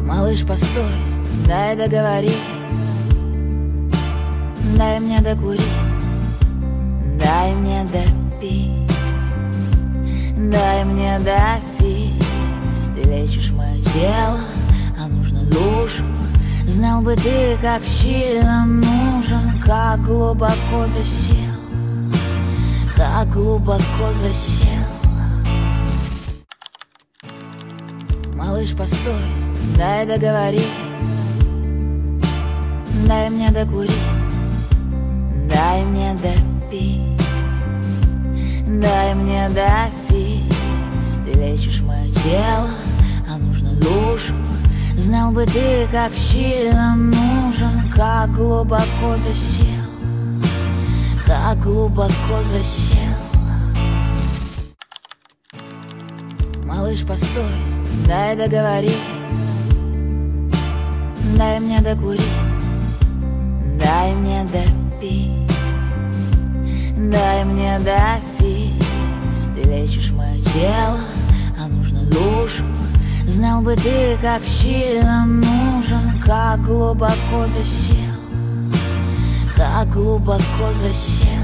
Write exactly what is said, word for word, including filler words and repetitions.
Малыш, постой, дай договорить, дай мне докурить, дай мне допить, дай мне допить. Ты лечишь мое тело, а нужно душу. Знал бы ты, как сильно нужен, как глубоко засел, как глубоко засел. Малыш, постой, дай договорить, дай мне докурить, дай мне допить, дай мне допить. Ты лечишь мое тело, а нужно душу. Знал бы ты, как сильно нужен, как глубоко засел, как глубоко засел. Малыш, постой, дай договорить, дай мне докурить, дай мне допить, дай мне допить. Ты лечишь мое тело, а нужно душу. Знал бы ты, как сильно нужен, как глубоко засел, как глубоко засел.